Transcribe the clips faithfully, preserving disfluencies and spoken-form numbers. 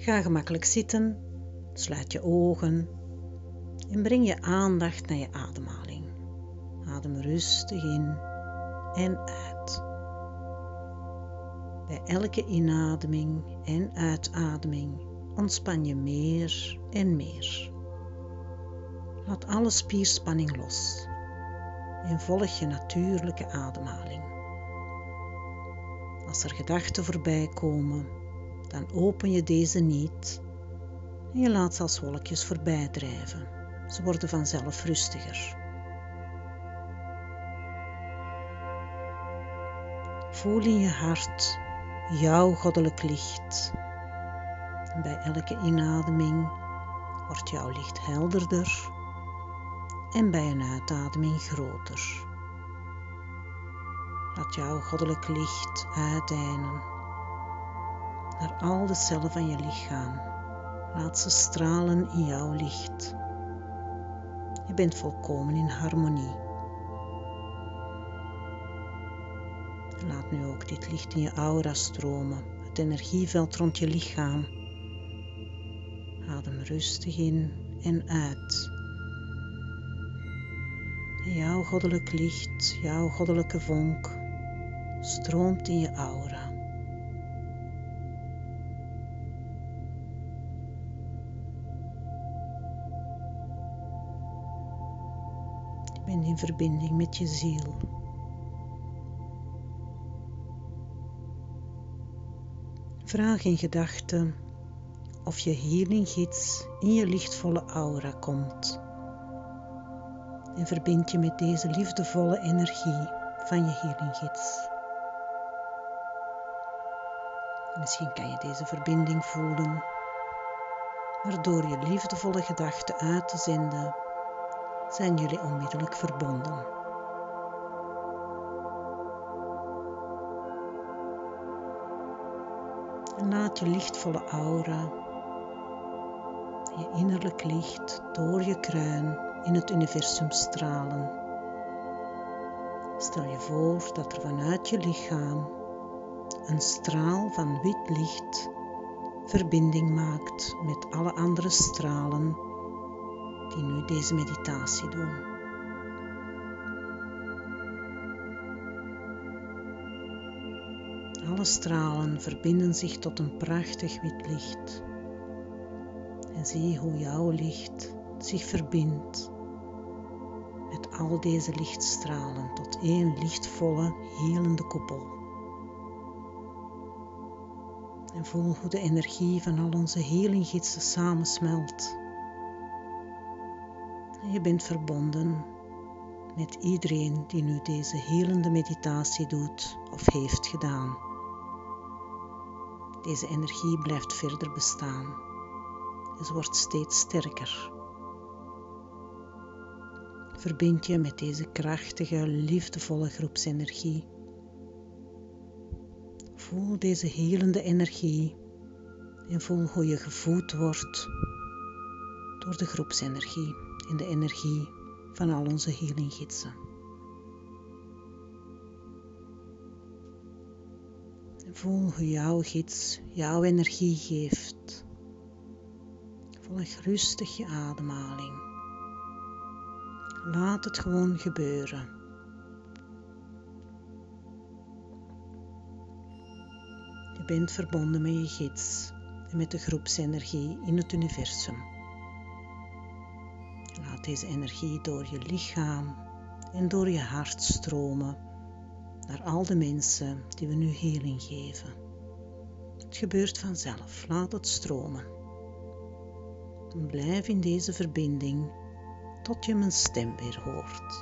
Ga gemakkelijk zitten, sluit je ogen en breng je aandacht naar je ademhaling. Adem rustig in en uit. Bij elke inademing en uitademing ontspan je meer en meer. Laat alle spierspanning los en volg je natuurlijke ademhaling. Als er gedachten voorbij komen, dan open je deze niet en je laat ze als wolkjes voorbij drijven. Ze worden vanzelf rustiger. Voel in je hart jouw goddelijk licht. En bij elke inademing wordt jouw licht helderder en bij een uitademing groter. Laat jouw goddelijk licht uitdeinen naar al de cellen van je lichaam. Laat ze stralen in jouw licht. Je bent volkomen in harmonie. Laat nu ook dit licht in je aura stromen, het energieveld rond je lichaam. Adem rustig in en uit. En jouw goddelijk licht, jouw goddelijke vonk, stroomt in je aura. Je bent in verbinding met je ziel. Vraag in gedachten of je healing gids in je lichtvolle aura komt. En verbind je met deze liefdevolle energie van je healing gids. Misschien kan je deze verbinding voelen, maar door je liefdevolle gedachten uit te zenden, zijn jullie onmiddellijk verbonden. En laat je lichtvolle aura, je innerlijk licht, door je kruin in het universum stralen. Stel je voor dat er vanuit je lichaam een straal van wit licht verbinding maakt met alle andere stralen die nu deze meditatie doen. Alle stralen verbinden zich tot een prachtig wit licht. En zie hoe jouw licht zich verbindt met al deze lichtstralen tot één lichtvolle, helende koepel. En voel hoe de energie van al onze healinggidsen samensmelt. En je bent verbonden met iedereen die nu deze helende meditatie doet of heeft gedaan. Deze energie blijft verder bestaan. En ze wordt steeds sterker. Verbind je met deze krachtige, liefdevolle groepsenergie. Voel deze helende energie en voel hoe je gevoed wordt door de groepsenergie en de energie van al onze healinggidsen. Voel hoe jouw gids jouw energie geeft. Volg rustig je ademhaling. Laat het gewoon gebeuren. Je bent verbonden met je gids en met de groepsenergie in het universum. Laat deze energie door je lichaam en door je hart stromen naar al de mensen die we nu healing geven. Het gebeurt vanzelf, laat het stromen. En blijf in deze verbinding tot je mijn stem weer hoort.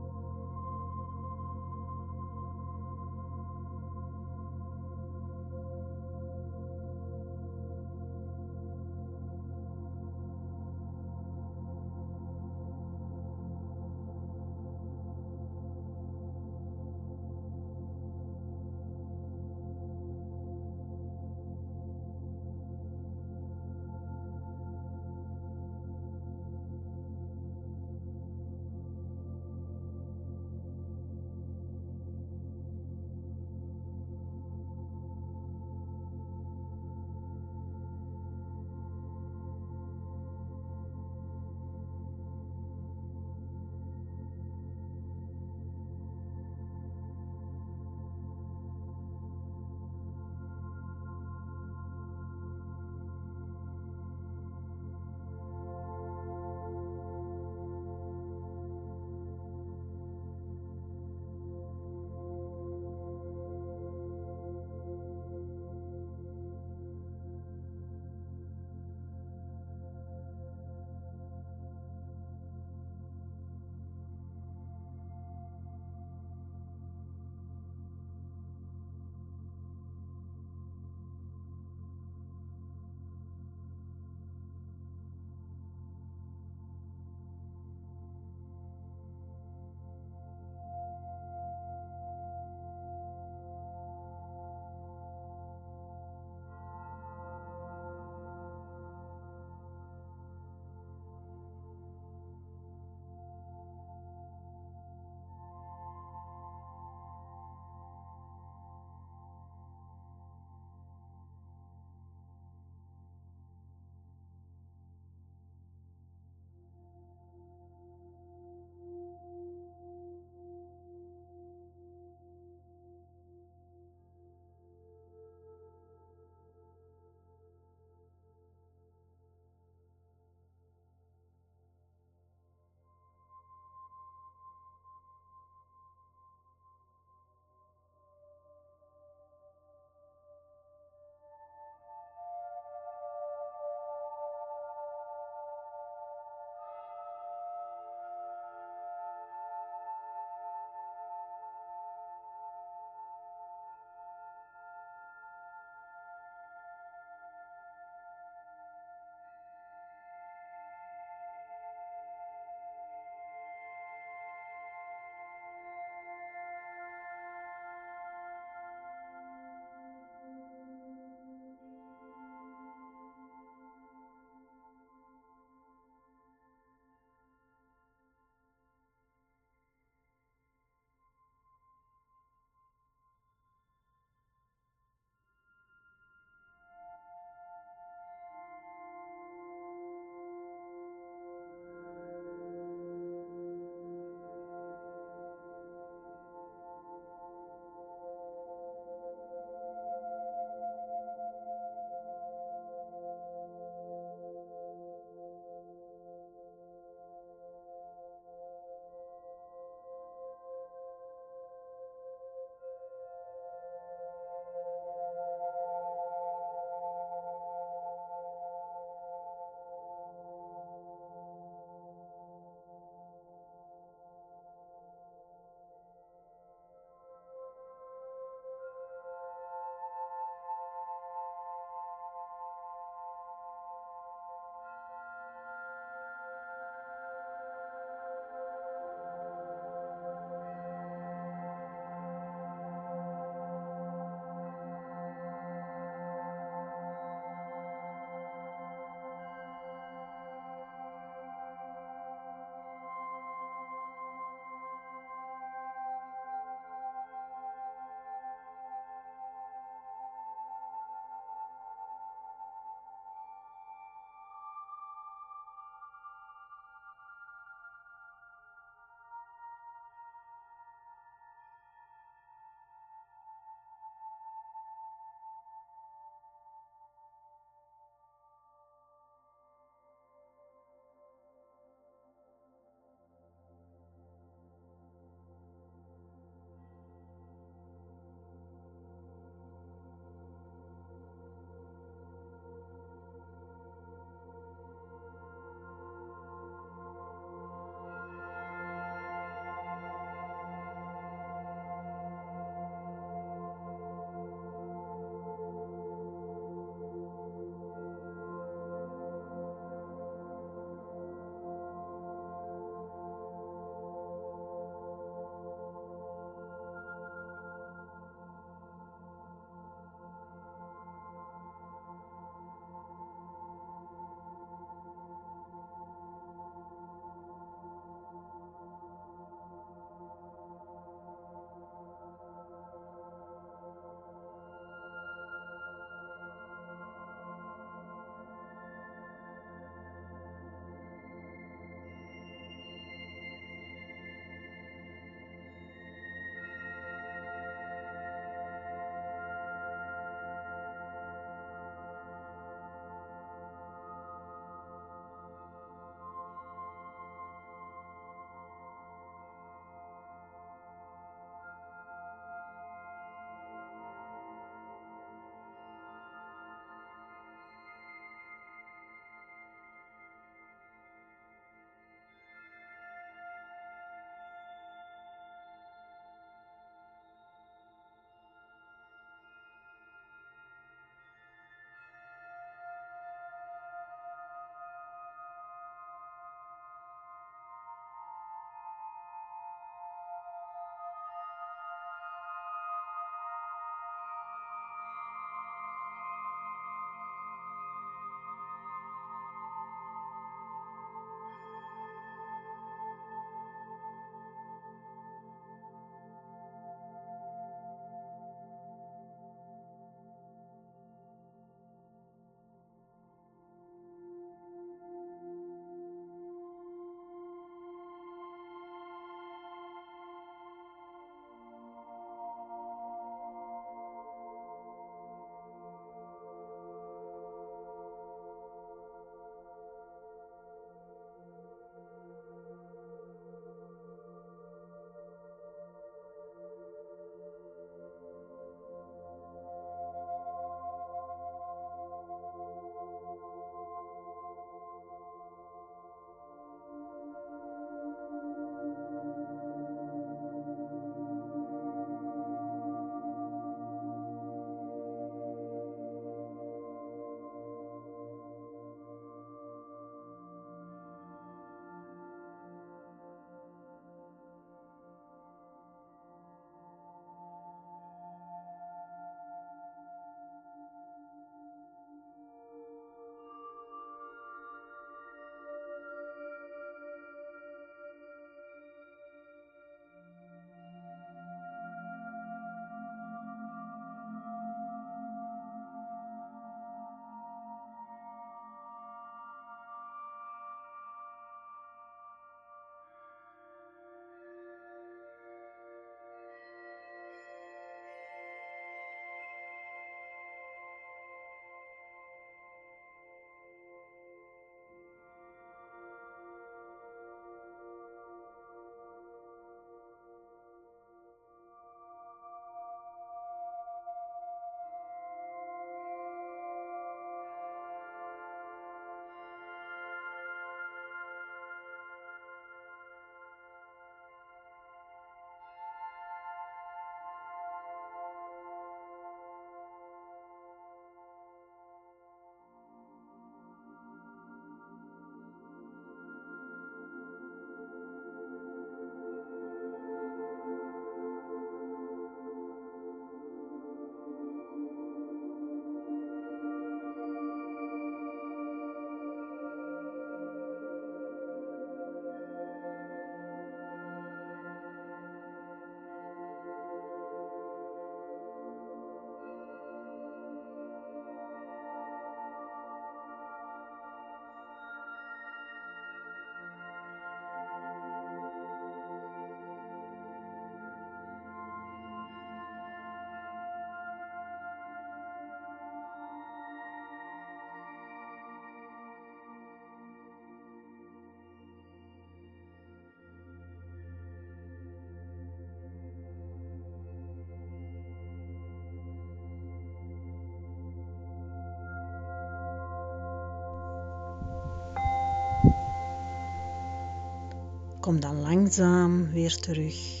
Kom dan langzaam weer terug.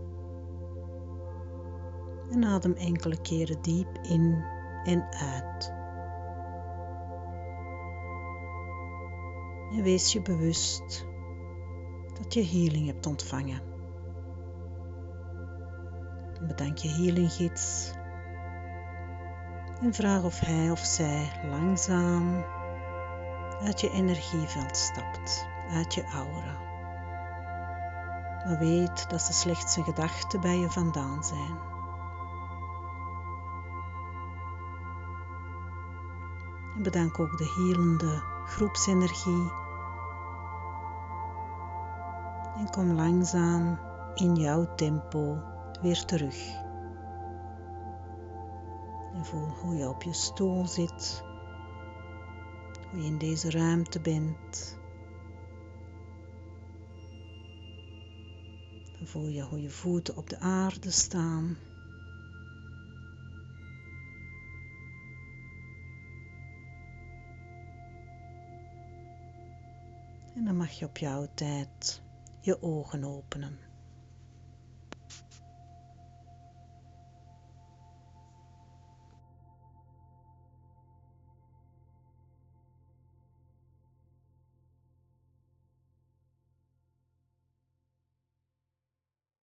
En adem enkele keren diep in en uit. En wees je bewust dat je healing hebt ontvangen. En bedank je healinggids en vraag of hij of zij langzaam uit je energieveld stapt, uit je aura. Maar weet dat ze slechts een gedachte bij je vandaan zijn. En bedank ook de helende groepsenergie. En kom langzaam in jouw tempo weer terug. En voel hoe je op je stoel zit. Hoe je in deze ruimte bent. Dan voel je hoe je voeten op de aarde staan. En dan mag je op jouw tijd je ogen openen.